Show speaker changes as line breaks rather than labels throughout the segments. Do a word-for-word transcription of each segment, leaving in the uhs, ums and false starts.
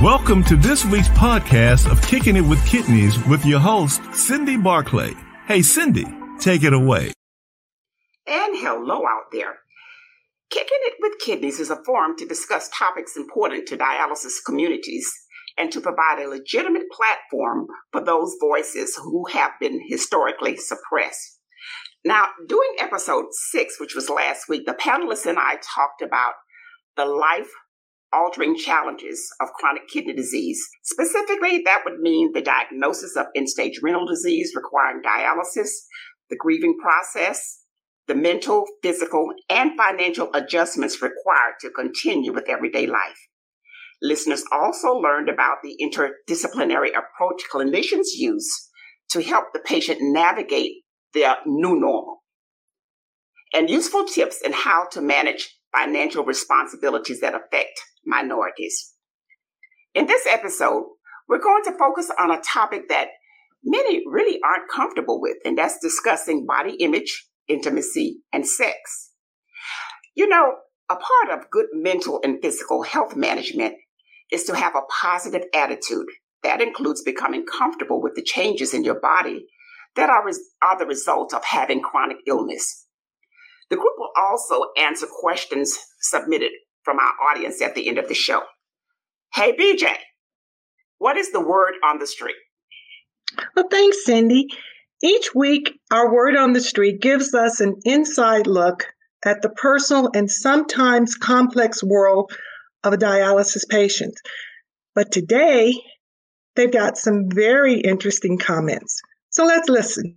Welcome to this week's podcast of Kicking It with Kidneys with your host, Cindy Barclay. Hey, Cindy, take it away.
And hello out there. Kicking It with Kidneys is a forum to discuss topics important to dialysis communities and to provide a legitimate platform for those voices who have been historically suppressed. Now, during episode six, which was last week, the panelists and I talked about the life altering challenges of chronic kidney disease. Specifically, that would mean the diagnosis of end-stage renal disease requiring dialysis, the grieving process, the mental, physical, and financial adjustments required to continue with everyday life. Listeners also learned about the interdisciplinary approach clinicians use to help the patient navigate their new normal, and useful tips in how to manage financial responsibilities that affect minorities. In this episode, we're going to focus on a topic that many really aren't comfortable with, and that's discussing body image, intimacy, and sex. You know, a part of good mental and physical health management is to have a positive attitude. That includes becoming comfortable with the changes in your body that are, res- are the result of having chronic illness. The group will also answer questions submitted from our audience at the end of the show. Hey, B J, what is the word on the street?
Well, thanks, Cindy. Each week, our word on the street gives us an inside look at the personal and sometimes complex world of a dialysis patient. But today, they've got some very interesting comments. So let's listen.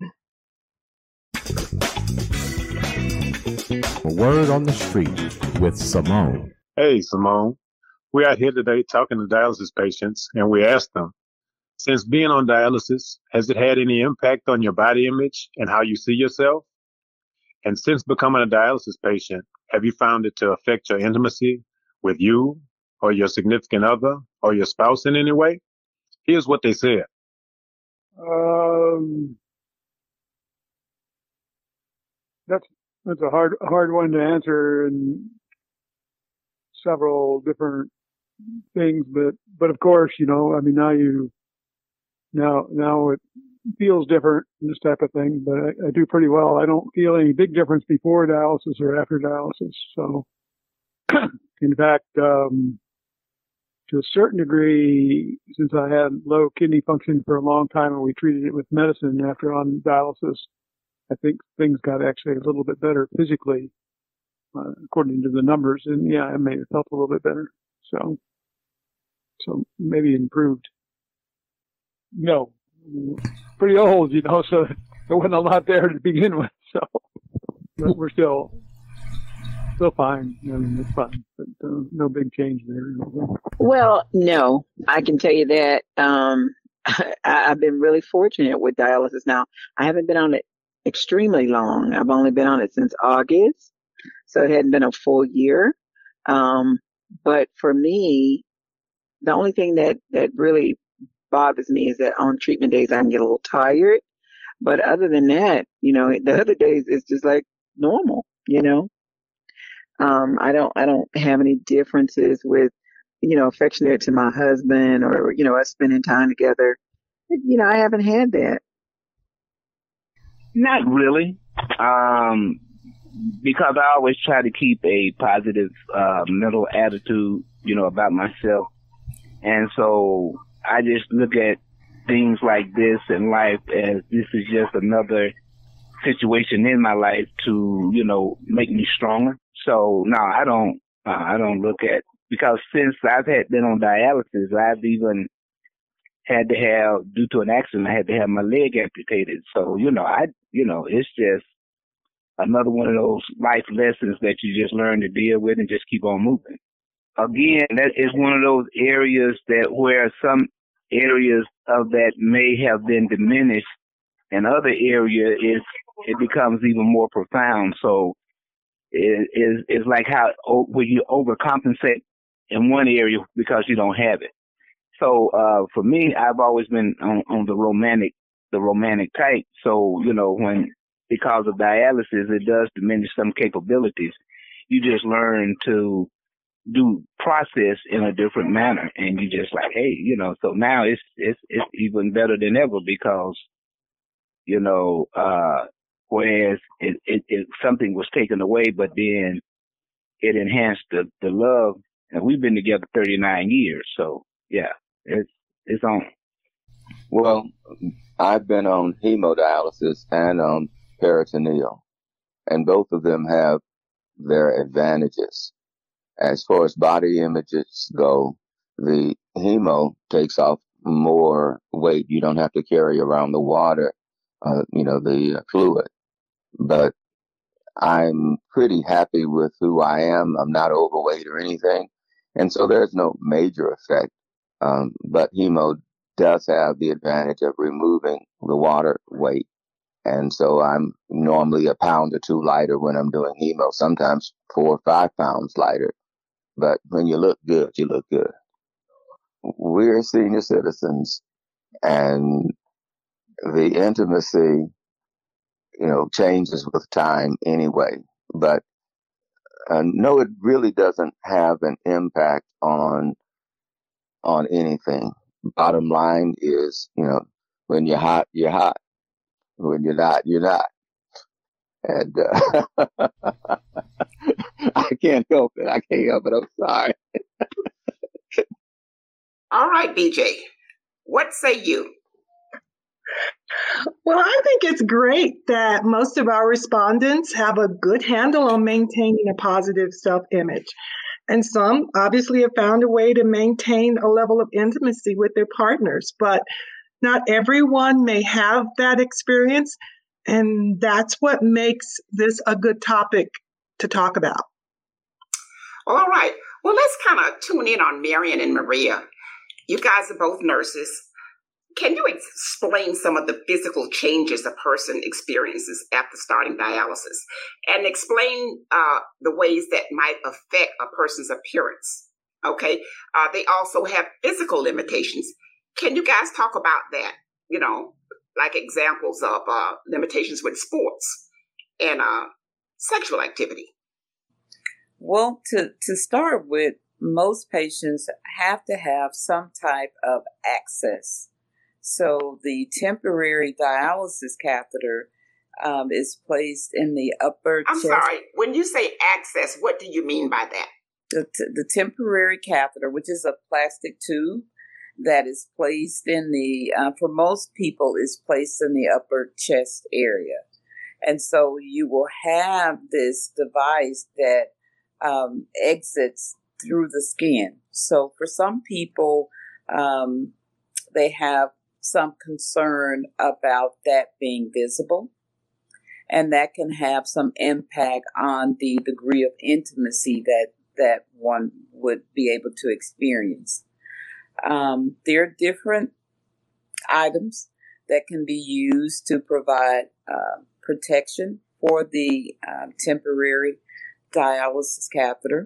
A word on the street with Simone.
Hey, Simone. We're out here today talking to dialysis patients, and we asked them, since being on dialysis, has it had any impact on your body image and how you see yourself? And since becoming a dialysis patient, have you found it to affect your intimacy with you or your significant other or your spouse in any way? Here's what they said.
Um, that's that's a hard hard one to answer in several different things, but but of course, you know, I mean, now you now now it feels different, this type of thing. But I, I do pretty well. I don't feel any big difference before dialysis or after dialysis. So, in fact, um, to a certain degree, since I had low kidney function for a long time and we treated it with medicine after on dialysis, I think things got actually a little bit better physically, uh, according to the numbers. And yeah, I may have felt a little bit better. So, so maybe improved. No, pretty old, you know, so there wasn't a lot there to begin with. So, but we're still, still fine. I mean, it's fine, but uh, no big change there.
Well, no, I can tell you that. Um, I, I've been really fortunate with dialysis. Now, I haven't been on it extremely long. I've only been on it since August, so it hadn't been a full year. Um, but for me, the only thing that, that really bothers me is that on treatment days I can get a little tired. But other than that, you know, the other days it's just like normal, you know. Um, I don't I don't have any differences with, you know, affectionate to my husband or, you know, us spending time together. You know, I haven't had that.
Not really, um, because I always try to keep a positive uh, mental attitude, you know, about myself. And so I just look at things like this in life as this is just another situation in my life to, you know, make me stronger. So no, I don't, uh, I don't look at, because since I've had been on dialysis, I've even had to have, due to an accident, I had to have my leg amputated. So, you know, I, you know, it's just another one of those life lessons that you just learn to deal with and just keep on moving. Again, that is one of those areas that where some areas of that may have been diminished, and other area is, it becomes even more profound. So it is, it's like how, where you overcompensate in one area because you don't have it. So, uh, for me, I've always been on, on the romantic, the romantic type. So, you know, when, because of dialysis, it does diminish some capabilities. You just learn to do process in a different manner, and you just like, hey, you know, so now it's it's it's even better than ever because, you know, uh, whereas it, it, it something was taken away, but then it enhanced the, the love, and we've been together thirty-nine years, so yeah, it's it's on.
Well, I've been on hemodialysis and on peritoneal, and both of them have their advantages. As far as body images go, the hemo takes off more weight. You don't have to carry around the water, uh, you know, the fluid. But I'm pretty happy with who I am. I'm not overweight or anything. And so there's no major effect. Um, but hemo does have the advantage of removing the water weight. And so I'm normally a pound or two lighter when I'm doing hemo, sometimes four or five pounds lighter. But when you look good, you look good. We're senior citizens, and the intimacy, you know, changes with time anyway. But uh, no, it really doesn't have an impact on on anything. Bottom line is, you know, when you're hot, you're hot. When you're not, you're not. And uh, I can't help it. I can't help it. I'm sorry.
All right, B J, what say you?
Well, I think it's great that most of our respondents have a good handle on maintaining a positive self-image. And some obviously have found a way to maintain a level of intimacy with their partners, but not everyone may have that experience. And that's what makes this a good topic to talk about.
Well, all right. Well, let's kind of tune in on Marion and Maria. You guys are both nurses. Can you explain some of the physical changes a person experiences after starting dialysis, and explain uh, the ways that might affect a person's appearance? Okay. Uh, they also have physical limitations. Can you guys talk about that? You know, like examples of uh, limitations with sports and uh, sexual activity.
Well, to, to start with, most patients have to have some type of access. So the temporary dialysis catheter um, is placed in the upper
I'm
chest.
sorry, when you say access, what do you mean by that?
The, t- the temporary catheter, which is a plastic tube that is placed in the, uh, for most people, is placed in the upper chest area. And so you will have this device that um, exits through the skin. So for some people, um, they have some concern about that being visible, and that can have some impact on the degree of intimacy that, that one would be able to experience. Um, there are different items that can be used to provide uh, protection for the uh, temporary dialysis catheter.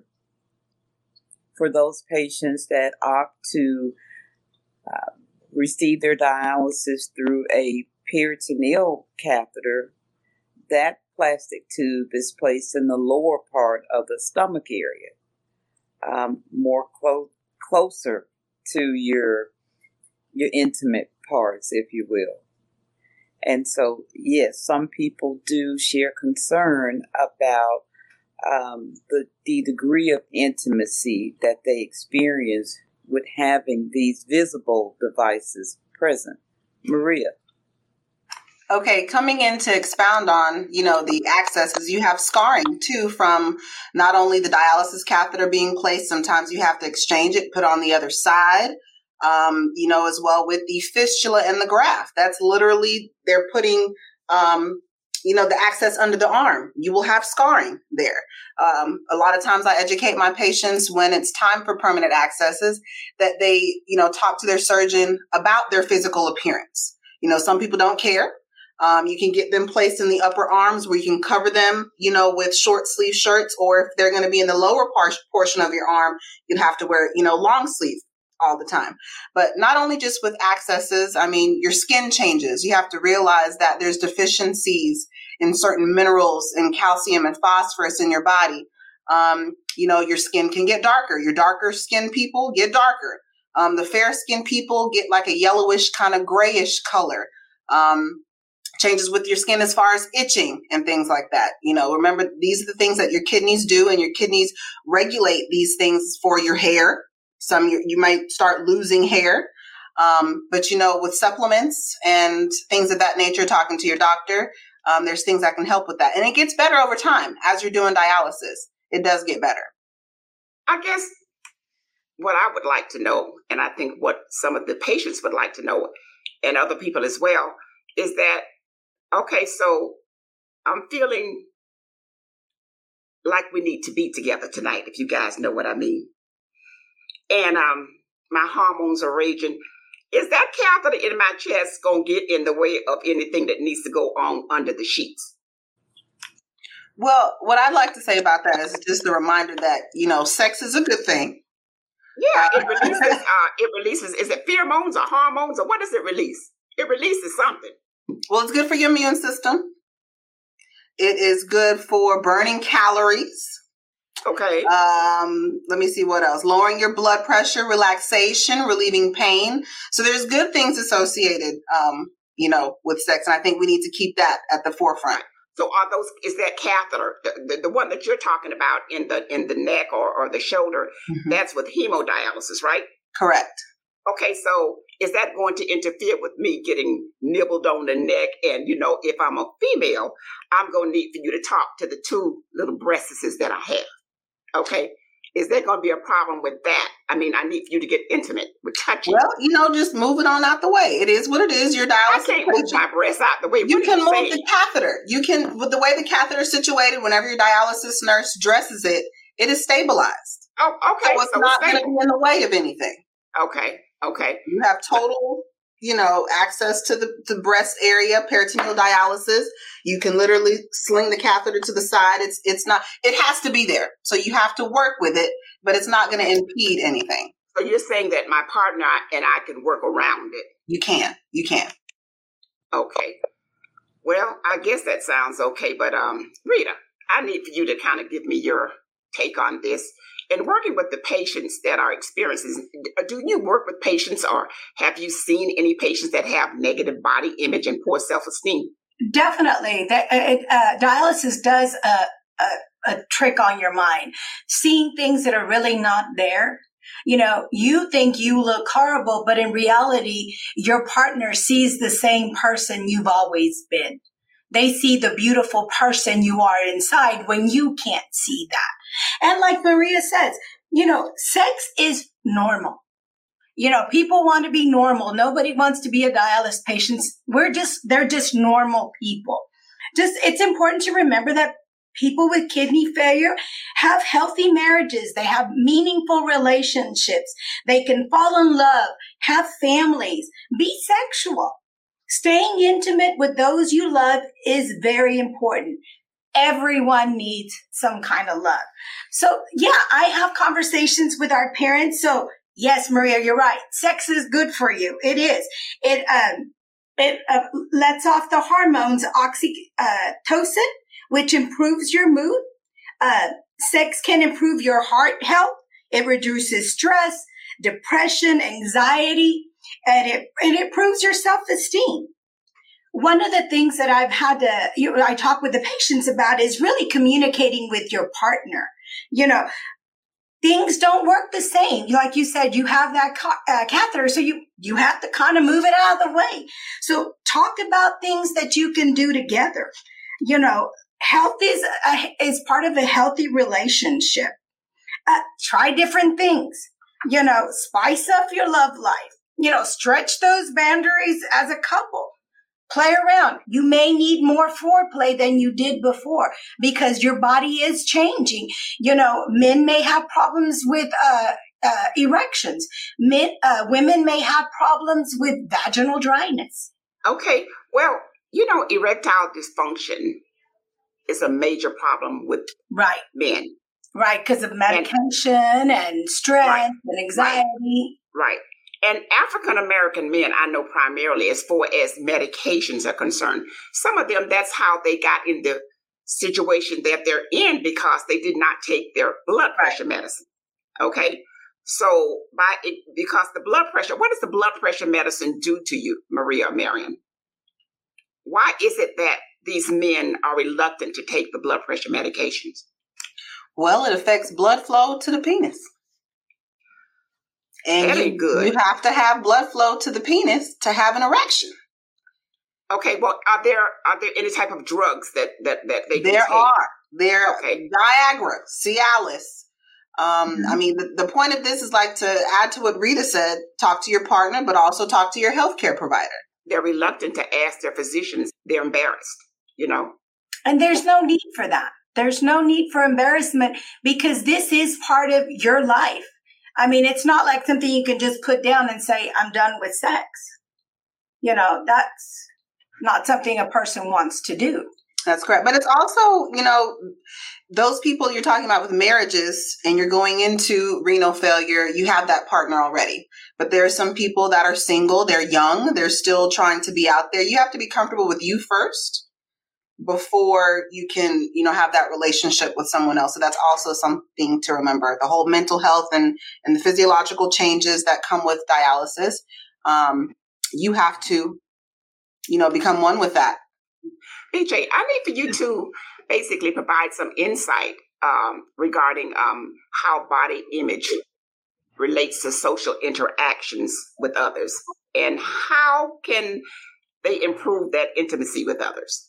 For those patients that opt to uh, receive their dialysis through a peritoneal catheter, that plastic tube is placed in the lower part of the stomach area, um, more clo- closer to your your intimate parts, if you will. And so, yes, some people do share concern about um, the, the degree of intimacy that they experience with having these visible devices present. Maria.
Okay, coming in to expound on, you know, the accesses, you have scarring too from not only the dialysis catheter being placed, sometimes you have to exchange it, put on the other side, um, you know, as well with the fistula and the graft. That's literally, they're putting, um, you know, the access under the arm. You will have scarring there. Um, a lot of times I educate my patients when it's time for permanent accesses that they, you know, talk to their surgeon about their physical appearance. You know, some people don't care. Um, you can get them placed in the upper arms where you can cover them, you know, with short sleeve shirts, or if they're going to be in the lower par- portion of your arm, you'd have to wear, you know, long sleeve all the time. But not only just with accesses, I mean, your skin changes. You have to realize that there's deficiencies in certain minerals and calcium and phosphorus in your body. Um, you know, your skin can get darker. Your darker skinned people get darker. Um, the fair skinned people get like a yellowish kind of grayish color. Um, changes with your skin as far as itching and things like that. You know, remember, these are the things that your kidneys do, and your kidneys regulate these things for your hair. Some you, you might start losing hair. Um, but, you know, with supplements and things of that nature, talking to your doctor, um, there's things that can help with that. And it gets better over time as you're doing dialysis. It does get better.
I guess what I would like to know, and I think what some of the patients would like to know, and other people as well, is that, okay, so I'm feeling like we need to be together tonight, if you guys know what I mean. And um, my hormones are raging. Is that catheter in my chest going to get in the way of anything that needs to go on under the sheets?
Well, what I'd like to say about that is just a reminder that, you know, sex is a good thing.
Yeah, it releases, uh, it releases, is it pheromones or hormones, or what does it release? It releases something.
Well, it's good for your immune system. It is good for burning calories.
Okay.
Um, let me see what else. Lowering your blood pressure, relaxation, relieving pain. So there's good things associated, um, you know, with sex. And I think we need to keep that at the forefront.
So are those, is that catheter, the, the, the one that you're talking about in the in the neck or, or the shoulder, mm-hmm. that's with hemodialysis, right?
Correct.
Okay, so is that going to interfere with me getting nibbled on the neck? And, you know, if I'm a female, I'm going to need for you to talk to the two little breasts that I have. Okay? Is there going to be a problem with that? I mean, I need for you to get intimate with touching.
Well, you know, just move it on out the way. It is what it is. Your dialysis.
I can't move my breasts out the way.
You
what
can
you
move
saying?
the catheter. You can, with the way the catheter is situated, whenever your dialysis nurse dresses it, it is stabilized.
Oh, okay.
So it's
so
not
it's
going to be in the way of anything.
Okay. Okay.
You have total, you know, access to the, the breast area, peritoneal dialysis. You can literally sling the catheter to the side. It's, it's not, it has to be there. So you have to work with it, but it's not going to impede anything.
So you're saying that my partner and I can work around it?
You can. You can.
Okay. Well, I guess that sounds okay. But um, Rita, I need for you to kind of give me your take on this. And working with the patients that are experiencing, do you work with patients, or have you seen any patients that have negative body image and poor self-esteem?
Definitely. That, uh, dialysis does a, a, a trick on your mind. Seeing things that are really not there. You know, you think you look horrible, but in reality, your partner sees the same person you've always been. They see the beautiful person you are inside when you can't see that. And like Maria says, you know, sex is normal. You know, people want to be normal. Nobody wants to be a dialysis patient. We're just, they're just normal people. Just, it's important to remember that people with kidney failure have healthy marriages. They have meaningful relationships. They can fall in love, have families, be sexual. Staying intimate with those you love is very important. Everyone needs some kind of love. So yeah, I have conversations with our parents. So yes, Maria, you're right. Sex is good for you. It is. It, um, it uh, lets off the hormones oxytocin, which improves your mood. Uh, sex can improve your heart health. It reduces stress, depression, anxiety, and it, it improves your self-esteem. One of the things that I've had to, you know, I talk with the patients about is really communicating with your partner. You know, things don't work the same. Like you said, you have that ca- uh, catheter, so you, you have to kind of move it out of the way. So talk about things that you can do together. You know, health is, a, is part of a healthy relationship. Uh, try different things. You know, spice up your love life. You know, stretch those boundaries as a couple. Play around. You may need more foreplay than you did before because your body is changing. You know, men may have problems with uh, uh, erections. Men, uh, women may have problems with vaginal dryness.
Okay. Well, you know, erectile dysfunction is a major problem with
right.
men.
Right, because of medication and, and stress right. and anxiety.
Right. right. And African-American men, I know primarily as far as medications are concerned, some of them, that's how they got in the situation that they're in because they did not take their blood pressure medicine. Okay. So by it, because the blood pressure, what does the blood pressure medicine do to you, Maria or Marion? Why is it that these men are reluctant to take the blood pressure medications?
Well, it affects blood flow to the penis. And
that
you,
ain't good.
You have to have blood flow to the penis to have an erection.
Okay, well, are there are there any type of drugs that that, that they can
There
take?
are. There
okay.
Viagra, Cialis. Um,
Mm-hmm.
I mean, the, the point of this is like to add to what Rita said, talk to your partner, but also talk to your healthcare provider.
They're reluctant to ask their physicians. They're embarrassed, you know.
And there's no need for that. There's no need for embarrassment because this is part of your life. I mean, it's not like something you can just put down and say, I'm done with sex. You know, that's not something a person wants to do.
That's correct. But it's also, you know, those people you're talking about with marriages and you're going into renal failure, you have that partner already. But there are some people that are single, they're young, they're still trying to be out there. You have to be comfortable with you first before you can, you know, have that relationship with someone else. So that's also something to remember. The whole mental health and, and the physiological changes that come with dialysis. Um, you have to, you know, become one with that.
B J, I need for you to basically provide some insight um, regarding um, how body image relates to social interactions with others and how can they improve that intimacy with others?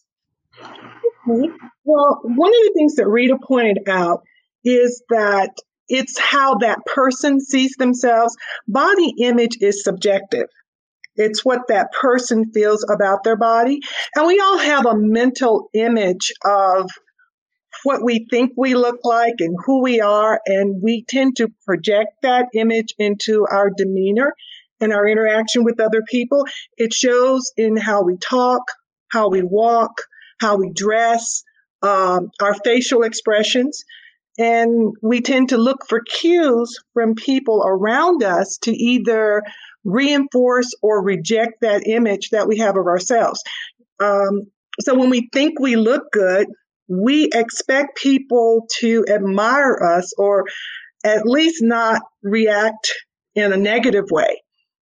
Well, one of the things that Rita pointed out is that it's how that person sees themselves. Body image is subjective. It's what that person feels about their body. And we all have a mental image of what we think we look like and who we are. And we tend to project that image into our demeanor and our interaction with other people. It shows in how we talk, how we walk, how we dress, um, our facial expressions. And we tend to look for cues from people around us to either reinforce or reject that image that we have of ourselves. Um, so when we think we look good, we expect people to admire us or at least not react in a negative way.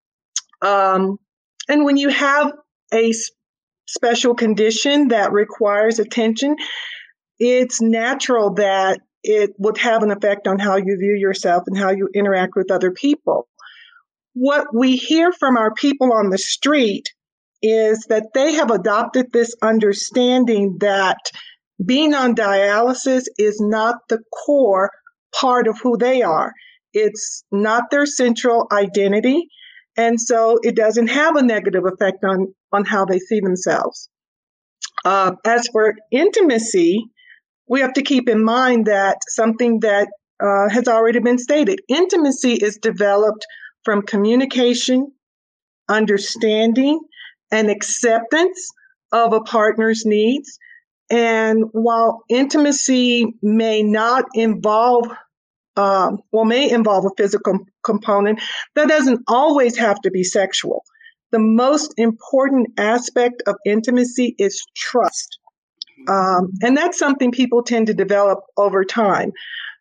Um, and when you have a s- special condition that requires attention, it's natural that it would have an effect on how you view yourself and how you interact with other people. What we hear from our people on the street is that they have adopted this understanding that being on dialysis is not the core part of who they are. It's not their central identity. And so it doesn't have a negative effect on, on how they see themselves. Uh, as for intimacy, we have to keep in mind that something that uh, has already been stated. Intimacy is developed from communication, understanding, and acceptance of a partner's needs. And while intimacy may not involve, uh, well, may involve a physical component, that doesn't always have to be sexual. The most important aspect of intimacy is trust. Um, and that's something people tend to develop over time.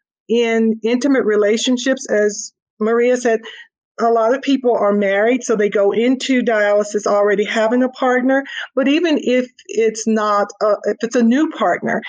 In intimate relationships, as Maria said, a lot of people are married, so they go into dialysis already having a partner. But even if it's not, a, if it's a new partner,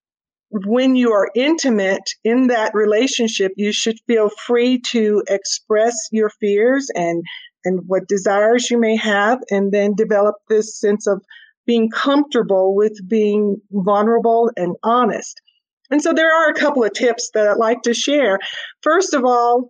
when you are intimate in that relationship, you should feel free to express your fears and, and what desires you may have, and then develop this sense of being comfortable with being vulnerable and honest. And so there are a couple of tips that I'd like to share. First of all,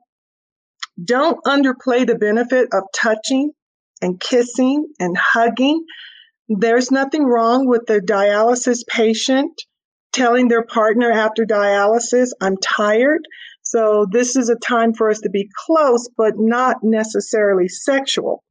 don't underplay the benefit of touching and kissing and hugging. There's nothing wrong with the dialysis patient telling their partner after dialysis, I'm tired. So this is a time for us to be close, but not necessarily sexual.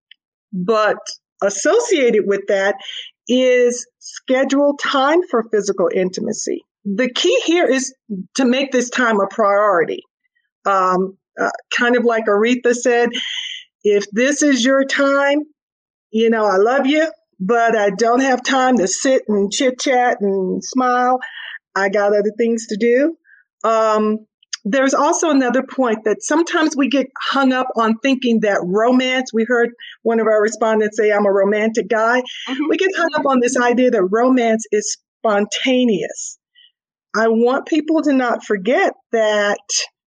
But associated with that is schedule time for physical intimacy. The key here is to make this time a priority. Um, uh, kind of like Aretha said, if this is your time, you know, I love you, but I don't have time to sit and chit chat and smile. I got other things to do. Um, there's also another point that sometimes we get hung up on thinking that romance, we heard one of our respondents say, I'm a romantic guy. Mm-hmm. We get hung up on this idea that romance is spontaneous. I want people to not forget that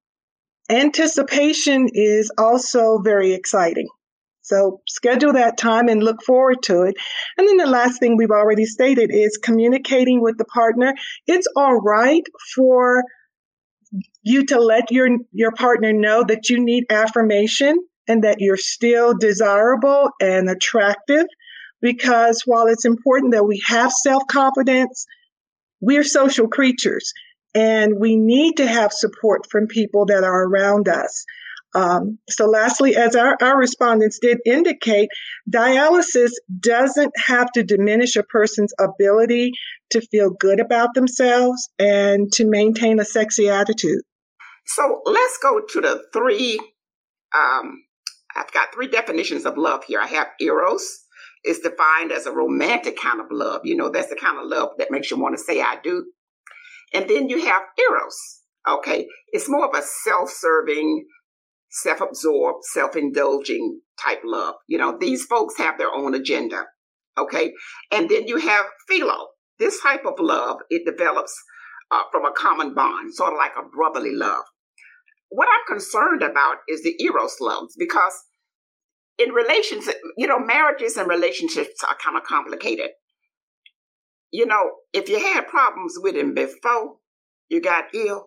anticipation is also very exciting. So schedule that time and look forward to it. And then the last thing we've already stated is communicating with the partner. It's all right for you to let your, your partner know that you need affirmation and that you're still desirable and attractive, because while it's important that we have self-confidence, we're social creatures and we need to have support from people that are around us. Um, so lastly, as our, our respondents did indicate, dialysis doesn't have to diminish a person's ability to feel good about themselves and to maintain a sexy attitude.
So let's go to the three, um, I've got three definitions of love here. I have Eros. It's defined as a romantic kind of love. You know, that's the kind of love that makes you want to say I do. And then you have Eros. Okay. It's more of a self-serving, self-absorbed, self-indulging type love. You know, these folks have their own agenda. Okay. And then you have Philo. This type of love, it develops uh, from a common bond, sort of like a brotherly love. What I'm concerned about is the Eros loves, because in relationships, you know, marriages and relationships are kind of complicated. You know, if you had problems with him before you got ill,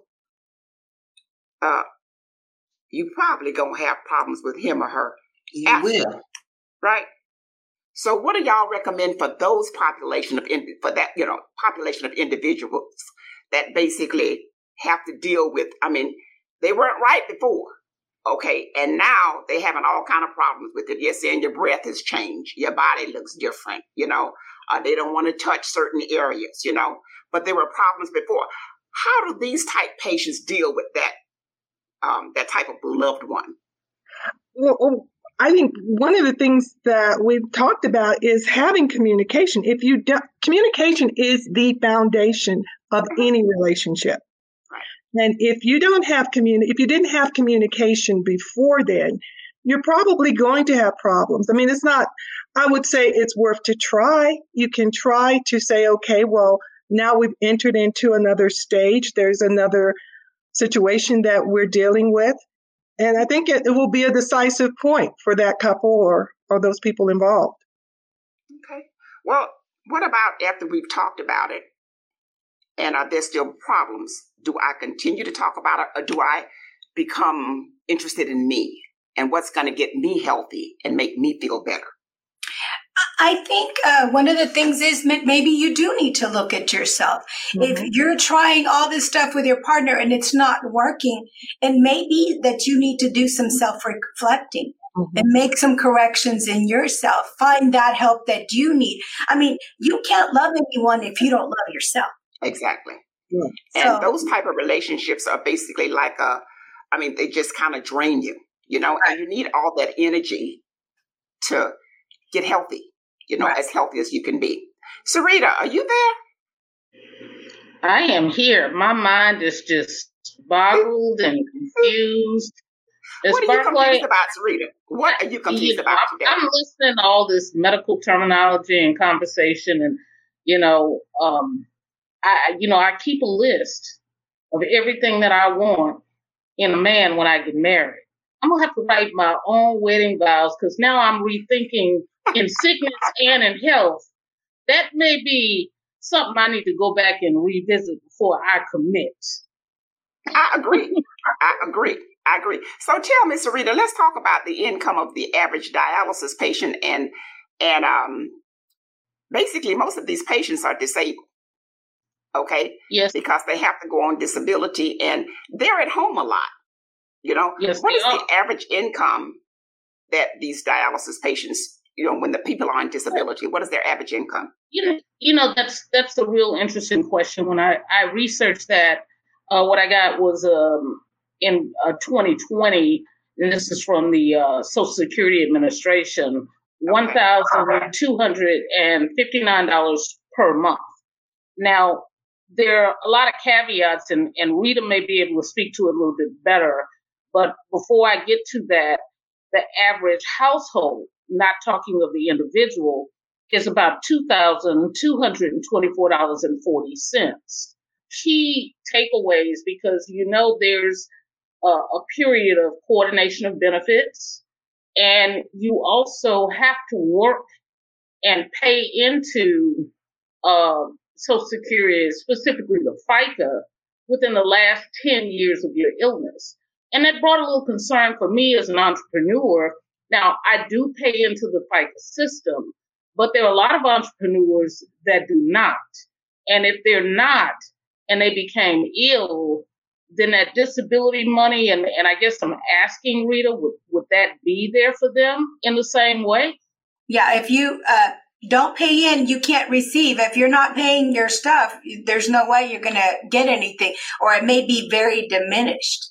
uh, you probably gonna have problems with him or her.
You
after,
will,
right? So, what do y'all recommend for those population of for that you know population of individuals that basically have to deal with? I mean, they weren't right before, okay, and now they having all kind of problems with it. You're saying your breath has changed, your body looks different, you know. Uh, they don't want to touch certain areas, you know, but there were problems before. How do these type patients deal with that, um, that type of loved one?
Well, I think one of the things that we've talked about is having communication. If you do, communication is the foundation of any relationship. Right. And if you don't have communi- if you didn't have communication before then, you're probably going to have problems. I mean, it's not, I would say it's worth to try. You can try to say, okay, well, now we've entered into another stage. There's another situation that we're dealing with. And I think it, it will be a decisive point for that couple or, or those people involved.
Okay. Well, what about after we've talked about it and are there still problems? Do I continue to talk about it, or do I become interested in me and what's going to get me healthy and make me feel better?
I think uh, one of the things is maybe you do need to look at yourself. Mm-hmm. If you're trying all this stuff with your partner and it's not working, and maybe that you need to do some self-reflecting mm-hmm. and make some corrections in yourself. Find that help that you need. I mean, you can't love anyone if you don't love yourself.
Exactly.
Yeah.
And
So-
those type of relationships are basically like a, I mean, they just kind of drain you, you know, and you need all that energy to get healthy. You know,
Right.
as healthy as you can be. Sarita, are you there?
I am here. My mind is just boggled and confused. Miz
What are you
Barclay,
confused about, Sarita? What are you confused
you know,
about
I'm,
today?
I'm listening to all this medical terminology and conversation, and you know, um, I you know I keep a list of everything that I want in a man when I get married. I'm gonna have to write my own wedding vows, because now I'm rethinking in sickness and in health. That may be something I need to go back and revisit before I commit.
I agree. I agree. I agree. So tell me, Sarita, let's talk about the income of the average dialysis patient. And and um, basically, most of these patients are disabled. Okay?
Yes.
Because they have to go on disability and they're at home a lot. You know,
Yes,
what
they
is
are.
the average income that these dialysis patients, you know, when the people are on disability, what is their average income?
You know, you know that's that's a real interesting question. When I, I researched that, uh, what I got was um, in uh, twenty twenty, and this is from the uh, Social Security Administration one thousand two hundred fifty-nine dollars per month. Now, there are a lot of caveats, and, and Rita may be able to speak to it a little bit better. But before I get to that, the average household, not talking of the individual, is about two thousand two hundred twenty-four dollars and forty cents. Key takeaways, because you know there's a, a period of coordination of benefits, and you also have to work and pay into uh, Social Security, specifically the FICA, within the last ten years of your illness. And that brought a little concern for me as an entrepreneur. Now, I do pay into the FICA system, but there are a lot of entrepreneurs that do not. And if they're not, and they became ill, then that disability money, and, and I guess I'm asking Rita, would, would that be there for them in the same way?
Yeah, if you uh, don't pay in, you can't receive. If you're not paying your stuff, there's no way you're going to get anything, or it may be very diminished.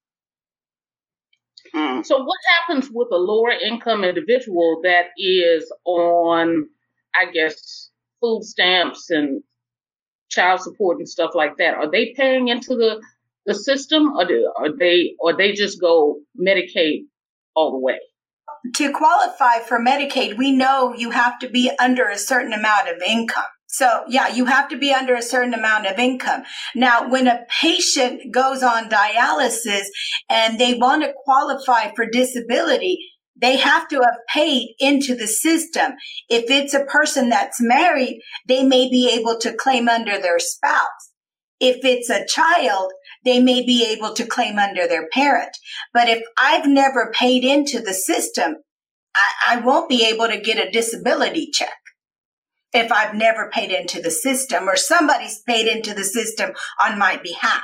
Mm. So what happens with a lower income individual that is on, I guess, food stamps and child support and stuff like that? Are they paying into the, the system, or do, are they or they just go Medicaid all the way?
To qualify for Medicaid, we know you have to be under a certain amount of income. So, yeah, you have to be under a certain amount of income. Now, when a patient goes on dialysis and they want to qualify for disability, they have to have paid into the system. If it's a person that's married, they may be able to claim under their spouse. If it's a child, they may be able to claim under their parent. But if I've never paid into the system, I, I won't be able to get a disability check. If I've never paid into the system, or somebody's paid into the system on my behalf.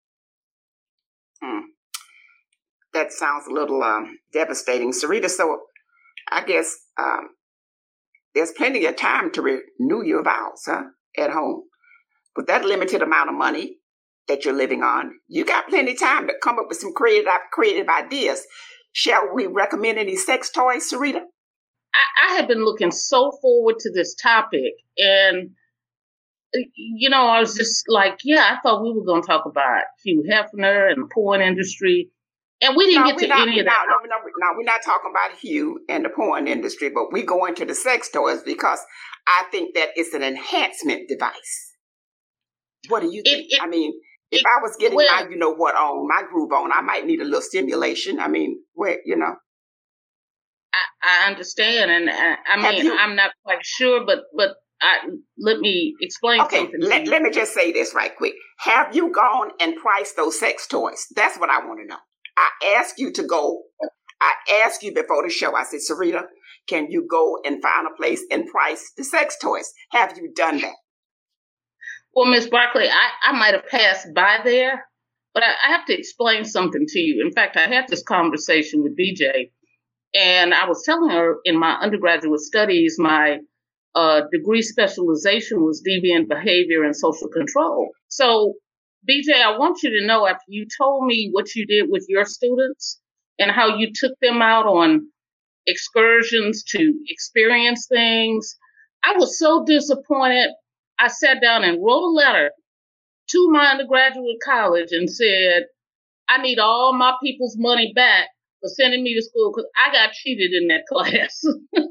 Hmm. That sounds a little um, devastating, Sarita. So I guess um, there's plenty of time to renew your vows, huh, at home. With that limited amount of money that you're living on, you got plenty of time to come up with some creative, creative ideas. Shall we recommend any sex toys, Sarita?
I, I have been looking so forward to this topic, and, you know, I was just like, yeah, I thought we were going to talk about Hugh Hefner and the porn industry, and we didn't
no,
get to
not,
any of that.
No, no, no, no, we're not talking about Hugh and the porn industry, but we go into the sex toys because I think that it's an enhancement device. What do you think? It, it, I mean, if it, I was getting well, my, you know what, on, my groove on, I might need a little stimulation. I mean, where, you know.
I, I understand, and I, I mean, you, I'm not quite sure, but but I, let me explain
okay,
something.
Let, let me just say this right quick. Have you gone and priced those sex toys? That's what I want to know. I asked you to go. I asked you before the show. I said, Sarita, can you go and find a place and price the sex toys? Have you done that?
Well, Miz Barkley, I, I might have passed by there, but I, I have to explain something to you. In fact, I had this conversation with B J. And I was telling her in my undergraduate studies, my uh, degree specialization was deviant behavior and social control. So, B J, I want you to know, after you told me what you did with your students and how you took them out on excursions to experience things, I was so disappointed. I sat down and wrote a letter to my undergraduate college and said, I need all my people's money back for sending me to school because I got cheated in that class.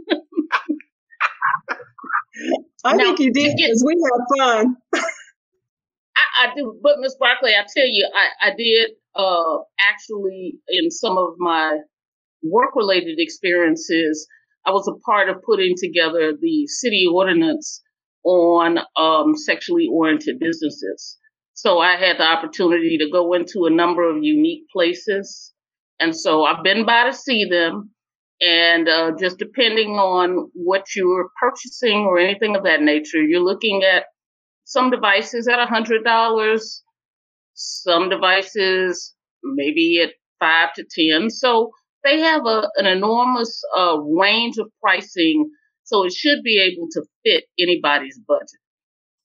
I now, think you did because we had fun.
I, I do, but Miz Barkley, I tell you, I, I did uh, actually in some of my work-related experiences, I was a part of putting together the city ordinance on um, sexually oriented businesses. So I had the opportunity to go into a number of unique places. And so I've been by to see them, and uh, just depending on what you're purchasing or anything of that nature, you're looking at some devices at one hundred dollars, some devices maybe at five to ten. So they have a, an enormous uh, range of pricing, so it should be able to fit anybody's budget.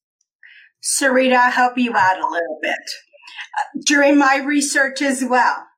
Sarita, I'll help you out a little bit. During my research as well,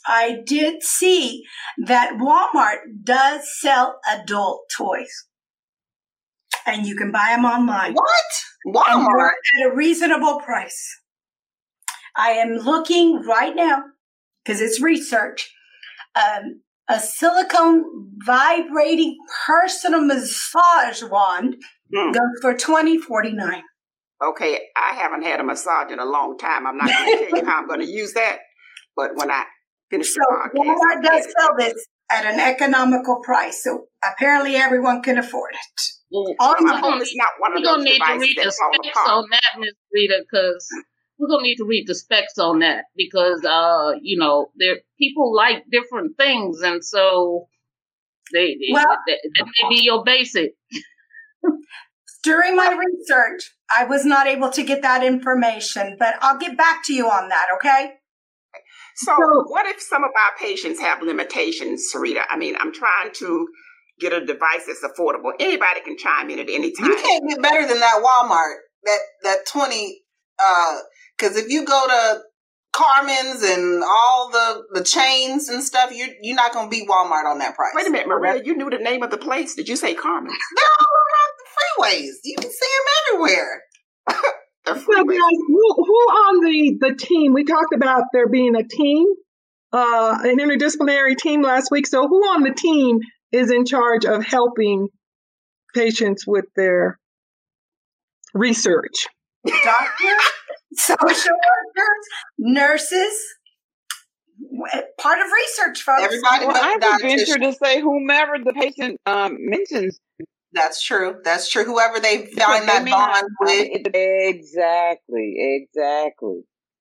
I did see that Walmart does sell adult toys. And you can buy them online.
What? Walmart?
At a reasonable price. I am looking right now, because it's research, um, a silicone vibrating personal massage wand mm. goes for twenty forty-nine.
Okay, I haven't had a massage in a long time. I'm not going to tell you how I'm going to use that, but when I finish
so
the podcast,
Walmart does sell this at an economical price, so apparently everyone can afford it.
Well,
I hope it's not one of
those
those
need to read
devices
the
that
specs
fall apart.
on that, Miss Rita, because we're gonna need to read the specs on that because uh, you know, there people like different things, and so they, they
well,
that, that may be your basic.
During my research, I was not able to get that information, but I'll get back to you on that. Okay.
So, so what if some of our patients have limitations, Sarita? I mean, I'm trying to get a device that's affordable. Anybody can chime in at any time.
You can't get better than that Walmart, that that twenty, uh, because if you go to Carmen's and all the, the chains and stuff, you're, you're not going to beat Walmart on that price.
Wait a minute, Maria, you knew the name of the place. Did you say Carmen's?
They're all around the freeways. You can see them everywhere.
So guys, who, who on the, the team, we talked about there being a team, uh, an interdisciplinary team last week. So who on the team is in charge of helping patients with their research?
Doctors, social workers, nurses, part of research, folks.
Everybody
well,
but
I
the
would venture to say whomever the patient um, mentions.
That's true. That's true. Whoever they find that bond with.
Exactly. Exactly.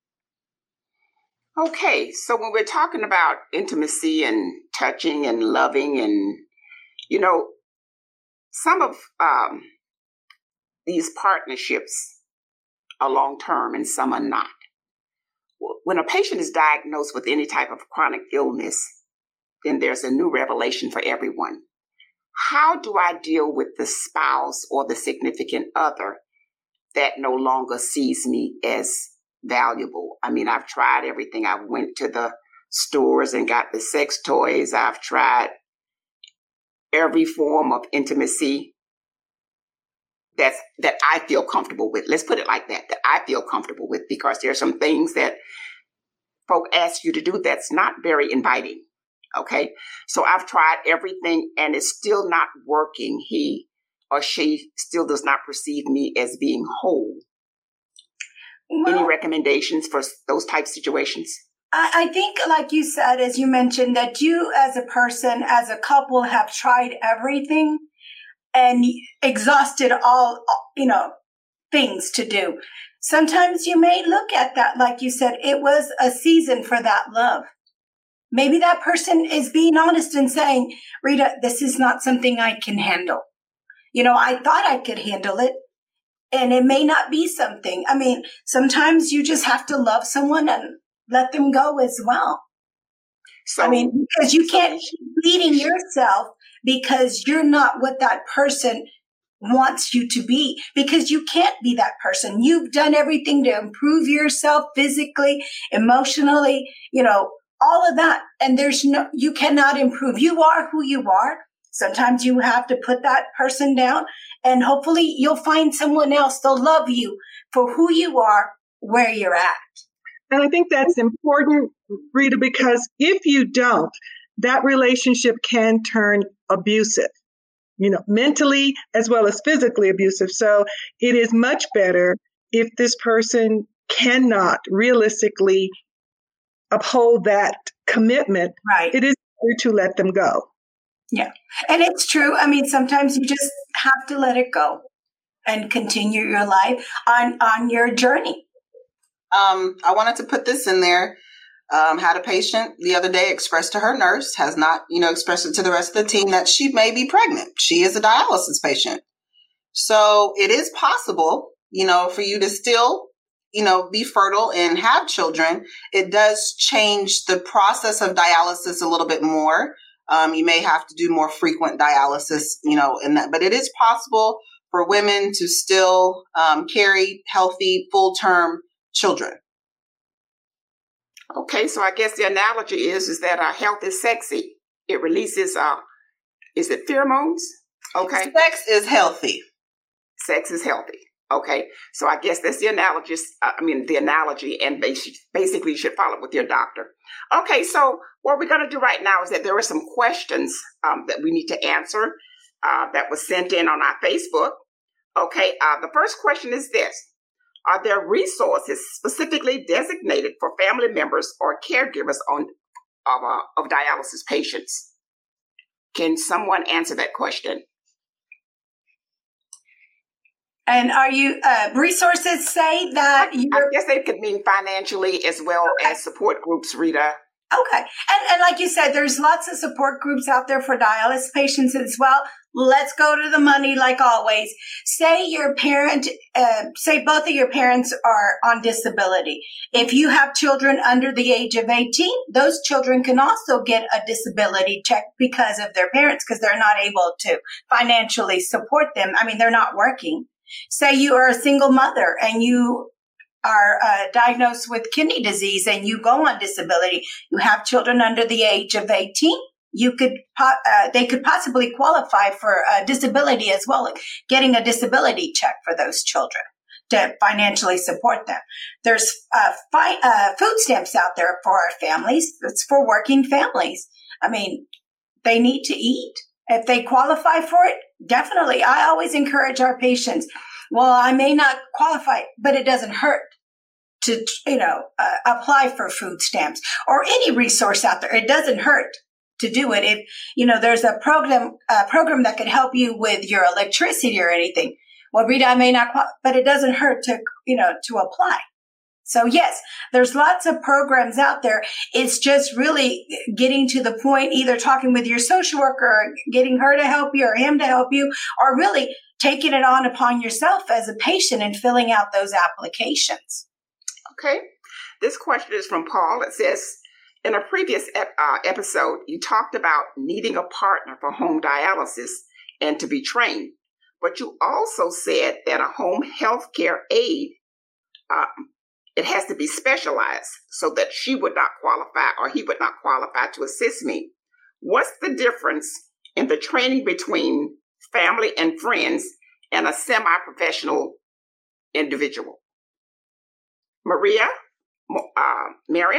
Okay, so when we're talking about intimacy and touching and loving and, you know, some of um, these partnerships are long-term and some are not. When a patient is diagnosed with any type of chronic illness, then there's a new revelation for everyone. How do I deal with the spouse or the significant other that no longer sees me as valuable? I mean, I've tried everything. I went to the stores and got the sex toys. I've tried every form of intimacy that's, that I feel comfortable with. Let's put it like that, that I feel comfortable with, because there are some things that folk ask you to do that's not very inviting. Okay. So I've tried everything and it's still not working. He or she still does not perceive me as being whole. Well, any recommendations for those type situations?
I think, like you said, as you mentioned, that you as a person, as a couple, have tried everything and exhausted all, you know, things to do. Sometimes you may look at that, like you said, it was a season for that love. Maybe that person is being honest and saying, Rita, this is not something I can handle. You know, I thought I could handle it, and it may not be something. I mean, sometimes you just have to love someone and let them go as well. So, I mean, because you can't keep beating yourself because you're not what that person wants you to be, because you can't be that person. You've done everything to improve yourself physically, emotionally, you know, all of that. And there's no, you cannot improve. You are who you are. Sometimes you have to put that person down, and hopefully you'll find someone else that'll love you for who you are, where you're at.
And I think that's important, Rita, because if you don't, that relationship can turn abusive, you know, mentally as well as physically abusive. So it is much better if this person cannot realistically uphold that commitment.
Right.
It is better to let them go.
Yeah. And it's true. I mean, sometimes you just have to let it go and continue your life on, on your journey.
Um, I wanted to put this in there. Um, had a patient the other day express to her nurse, has not, you know, expressed it to the rest of the team, that she may be pregnant. She is a dialysis patient. So it is possible, you know, for you to still, you know, be fertile and have children. It does change the process of dialysis a little bit more. Um, you may have to do more frequent dialysis, you know, in that, but it is possible for women to still um, carry healthy, full-term children.
Okay, so I guess the analogy is is that uh, health is sexy. It releases, uh, is it pheromones? Okay.
Sex is healthy.
Sex is healthy. Okay, so I guess that's the analogy. Uh, I mean, the analogy, and basi- basically you should follow it with your doctor. Okay, so what we're going to do right now is that there are some questions um, that we need to answer uh, that was sent in on our Facebook. Okay, uh, the first question is this. Are there resources specifically designated for family members or caregivers on of, uh, of dialysis patients? Can someone answer that question?
And are you, uh, resources say that you
I guess they could mean financially as well okay. as support groups, Rita.
Okay. And, and like you said, there's lots of support groups out there for dialysis patients as well. Let's go to the money like always. Say your parent, uh, say both of your parents are on disability. If you have children under the age of eighteen, those children can also get a disability check because of their parents, because they're not able to financially support them. I mean, they're not working. Say you are a single mother and you are uh, diagnosed with kidney disease and you go on disability. You have children under the age of eighteen. You could, uh, they could possibly qualify for a disability as well, getting a disability check for those children to financially support them. There's uh, fi- uh, food stamps out there for our families. It's for working families. I mean, they need to eat. If they qualify for it, definitely. I always encourage our patients, well, I may not qualify, but it doesn't hurt to, you know, uh, apply for food stamps or any resource out there. It doesn't hurt to do it. If, you know, there's a program, a program that could help you with your electricity or anything. Well, Rita, I may not, but it doesn't hurt to, you know, to apply. So yes, there's lots of programs out there. It's just really getting to the point, either talking with your social worker, or getting her to help you or him to help you, or really taking it on upon yourself as a patient and filling out those applications.
Okay. This question is from Paul. It says, in a previous ep- uh, episode, you talked about needing a partner for home dialysis and to be trained, but you also said that a home health care aide, uh, it has to be specialized so that she would not qualify or he would not qualify to assist me. What's the difference in the training between family and friends and a semi-professional individual? Maria, uh, Marion?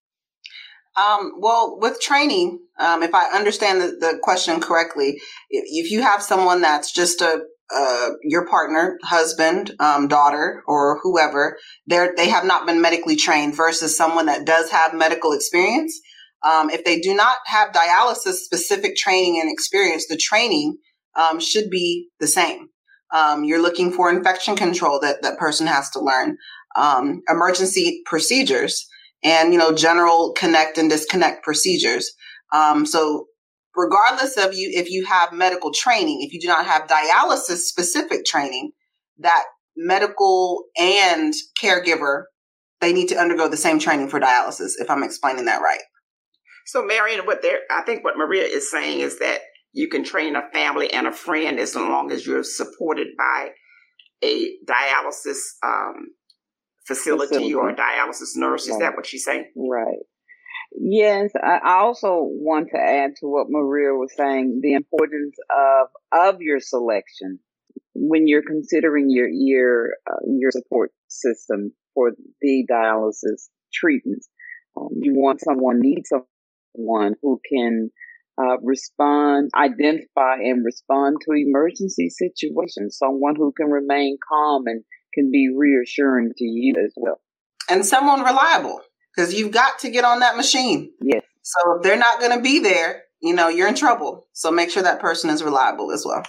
Um, well, with training, um, if I understand the, the question correctly, if, if you have someone that's just a uh, your partner, husband, um, daughter, or whoever, they they have not been medically trained versus someone that does have medical experience. Um, if they do not have dialysis specific training and experience, the training um, should be the same. Um, you're looking for infection control that that person has to learn, um, emergency procedures, and, you know, general connect and disconnect procedures. Um, so regardless of you, if you have medical training, if you do not have dialysis specific training, that medical and caregiver, they need to undergo the same training for dialysis, if I'm explaining that right.
So Marion, what they're, I think what Maria is saying is that you can train a family and a friend as long as you're supported by a dialysis um Facility, facility or a dialysis nurse. Is right. That what she's saying?
Right. Yes. I also want to add to what Maria was saying, the importance of, of your selection when you're considering your, your, uh, your support system for the dialysis treatments. Um, you want someone, need someone who can uh, respond, identify and respond to emergency situations, someone who can remain calm and can be reassuring to you as well.
And someone reliable, because you've got to get on that machine.
Yes.
So if they're not going to be there, you know, you're in trouble. So make sure that person is reliable as well.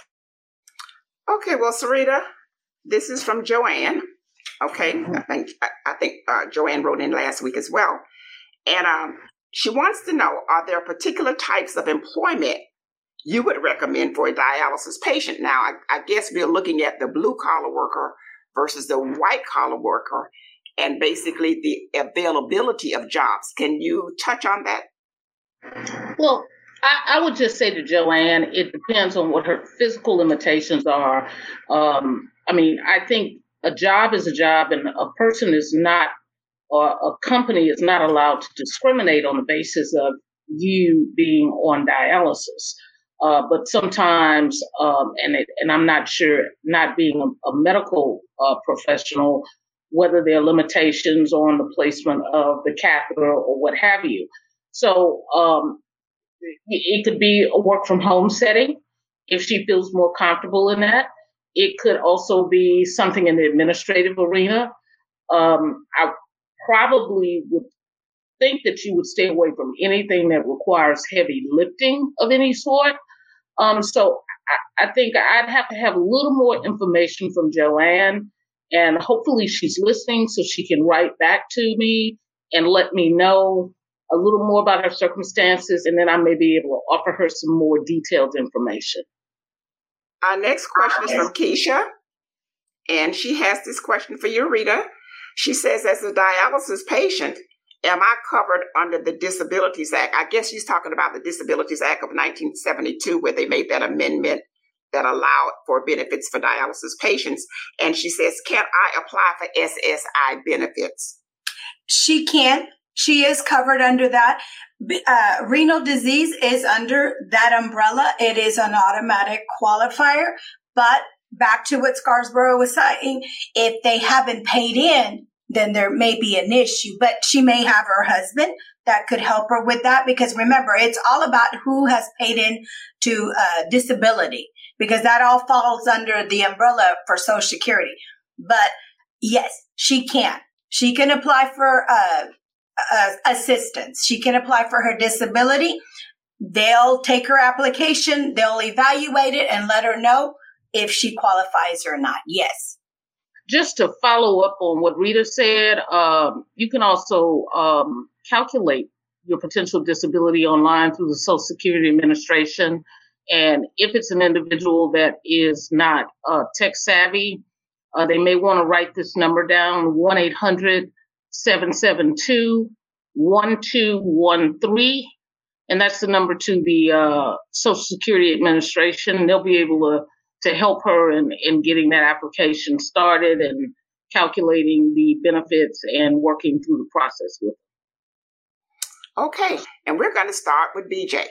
Okay, well, Sarita, this is from Joanne. Okay, mm-hmm. I think I, I think uh, Joanne wrote in last week as well. And um, she wants to know, are there particular types of employment you would recommend for a dialysis patient? Now, I, I guess we're looking at the blue-collar worker versus the white-collar worker, and basically the availability of jobs. Can you touch on that?
Well, I, I would just say to Joanne, it depends on what her physical limitations are. Um, I mean, I think a job is a job, and a person is not or a company is not allowed to discriminate on the basis of you being on dialysis. Uh, but sometimes, um, and it, and I'm not sure, not being a, a medical uh, professional, whether there are limitations on the placement of the catheter or what have you. So um, it, it could be a work from home setting if she feels more comfortable in that. It could also be something in the administrative arena. Um, I probably would think that you would stay away from anything that requires heavy lifting of any sort. Um, so I, I think I'd have to have a little more information from Joanne, and hopefully she's listening so she can write back to me and let me know a little more about her circumstances, and then I may be able to offer her some more detailed information.
Our next question is from Keisha, and she has this question for you, Rita. She says, as a dialysis patient, am I covered under the Disabilities Act? I guess she's talking about the Disabilities Act of nineteen seventy-two, where they made that amendment that allowed for benefits for dialysis patients. And she says, can I apply for S S I benefits?
She can. She is covered under that. Uh, renal disease is under that umbrella. It is an automatic qualifier. But back to what Scarsborough was saying, if they haven't paid in, then there may be an issue. But she may have her husband that could help her with that, because remember, it's all about who has paid in to uh, disability, because that all falls under the umbrella for Social Security. But yes, she can. She can apply for uh, uh, assistance. She can apply for her disability. They'll take her application, they'll evaluate it and let her know if she qualifies or not. Yes.
Just to follow up on what Rita said, um, you can also um, calculate your potential disability online through the Social Security Administration. And if it's an individual that is not uh, tech savvy, uh, they may want to write this number down, one eight hundred seven seven two one two one three. And that's the number to the uh, Social Security Administration. They'll be able to to help her in, in getting that application started and calculating the benefits and working through the process with her.
Okay, and we're going to start with B J.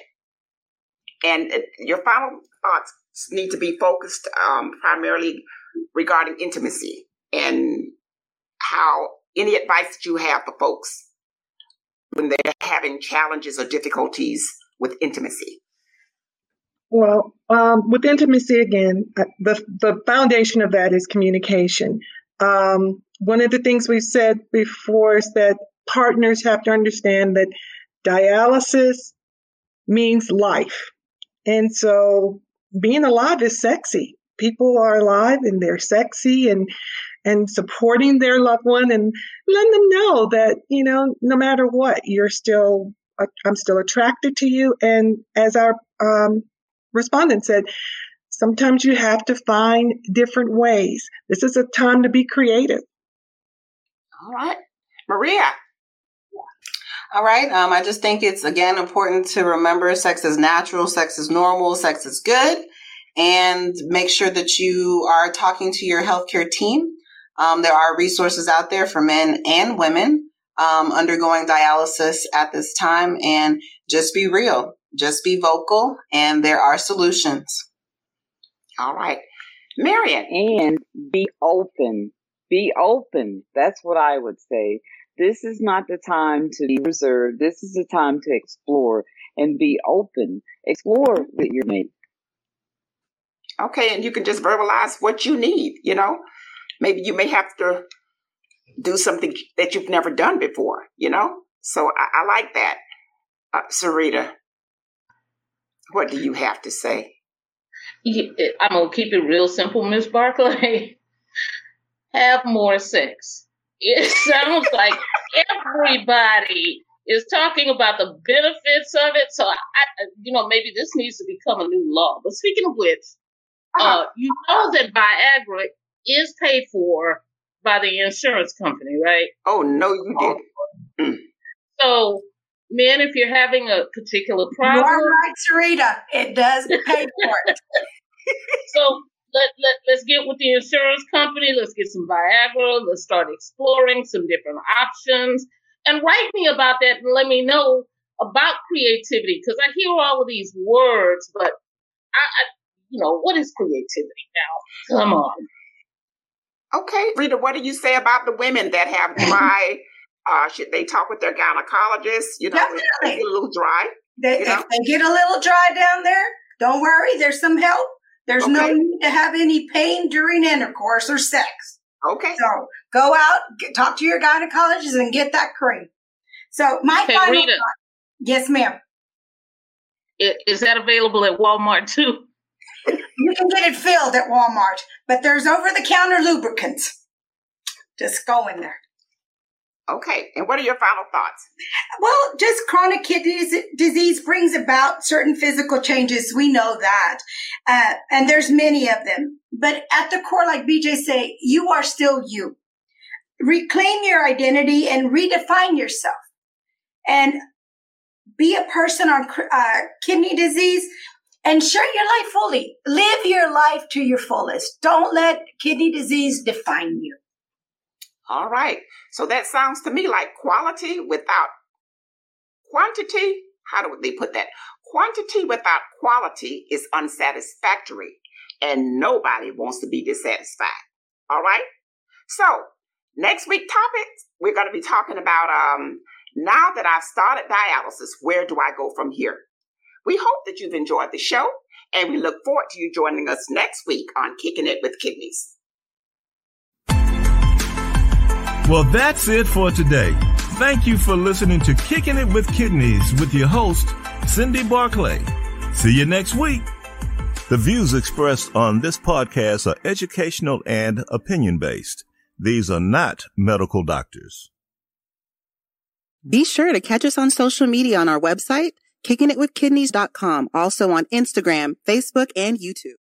And your final thoughts need to be focused um, primarily regarding intimacy and how any advice that you have for folks when they're having challenges or difficulties with intimacy.
Well, um, with intimacy, again, the the foundation of that is communication. Um, one of the things we've said before is that partners have to understand that dialysis means life. And so being alive is sexy. People are alive and they're sexy, and and supporting their loved one and letting them know that, you know, no matter what, you're still, I'm still attracted to you. And as our um, respondent said, sometimes you have to find different ways. This is a time to be creative.
All right. Maria.
All right. Um, I just think it's, again, important to remember sex is natural, sex is normal, sex is good, and make sure that you are talking to your healthcare team. Um, there are resources out there for men and women um, undergoing dialysis at this time, and just be real, just be vocal, and there are solutions.
All right. Marion.
And be open. Be open. That's what I would say. This is not the time to be reserved. This is the time to explore and be open. Explore with your mate.
Okay, and you can just verbalize what you need, you know. Maybe you may have to do something that you've never done before, you know. So I, I like that. Uh, Sarita, what do you have to say?
I'm going to keep it real simple, Miz Barclay. Have more sex. It sounds like everybody is talking about the benefits of it. So, I, you know, maybe this needs to become a new law. But speaking of which, uh, uh, you know that Viagra is paid for by the insurance company, right?
Oh, no, you didn't. Mm.
So, men, if you're having a particular problem.
You're right, Sarita. It does pay for it.
So, let, let, let's get with the insurance company. Let's get some Viagra. Let's start exploring some different options. And write me about that and let me know about creativity, because I hear all of these words, but I, I, you know, what is creativity now? Come on.
Okay, Rita, what do you say about the women that have dry? uh, should they talk with their gynecologist? You know,
Definitely.
if they get a little dry.
They,
you know?
If they get a little dry down there, don't worry. There's some help. There's
Okay.
no need to have any pain during intercourse or sex.
Okay.
So go out, get, talk to your gynecologist, and get that cream. So my
Hey,
final
Rita.
thought, yes, ma'am.
I- Is that available at Walmart too?
You can get it filled at Walmart, but there's over-the-counter lubricants. Just go in there.
Okay. And what are your final thoughts?
Well, just chronic kidney dis- disease brings about certain physical changes. We know that. Uh, and there's many of them. But at the core, like B J say, you are still you. Reclaim your identity and redefine yourself. And be a person on uh, kidney disease and share your life fully. Live your life to your fullest. Don't let kidney disease define you.
All right. So that sounds to me like quality without quantity. How do they put that? Quantity without quality is unsatisfactory, and nobody wants to be dissatisfied. All right. So next week topics, we're going to be talking about um, now that I've started dialysis, where do I go from here? We hope that you've enjoyed the show, and we look forward to you joining us next week on Kicking It with Kidneys.
Well, that's it for today. Thank you for listening to Kicking It with Kidneys with your host, Cindy Barclay. See you next week. The views expressed on this podcast are educational and opinion-based. These are not medical doctors.
Be sure to catch us on social media on our website, kicking it with kidneys dot com, also on Instagram, Facebook, and YouTube.